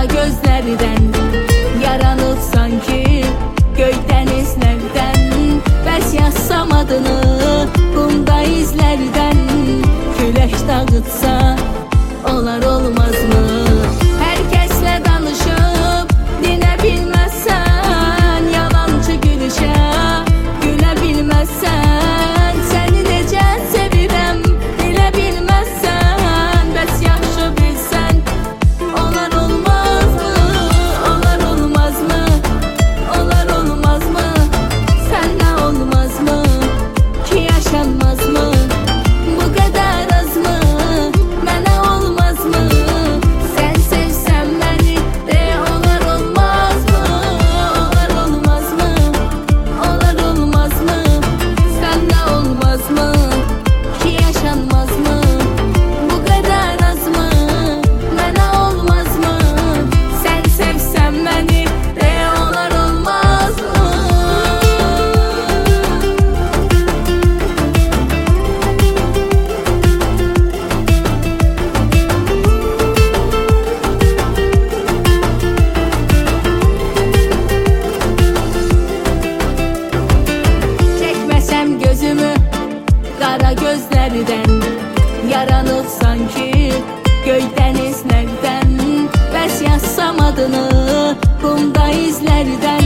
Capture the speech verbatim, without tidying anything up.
qara gözlərdən yaranıb sanki göy dənizlərdən. Bəs yazsam adını qumda izlərdən, külək dağıtsa olar olmazmı? Hər kəslə danışıb dinə bilməzsən, yalancı gülüşə gülə bilməzsən. Səni necə sevirəm bilə bilməzsən. Bəs yaxşı bilsən olar olmazmı? Olar olmazmı? Olar olmazmı? Sənlə olmazmı ki yaşanmazmı? Bu qədər azmı? Mənə olmazmı? Sən sevsən məni de olar olmazmı? Olar olmazmı? Olar olmazmı? Sənlə olmazmı ki yaşanmazmı? Bu qədər azmı? Mənə olmazmı? Sən sevsən məni de olar olmazmı? Çəkməsəm gözümü qara gözlərdən yaranıb sanki göy dənizlərdən. Bəs yazsam adını qumda izlərdən,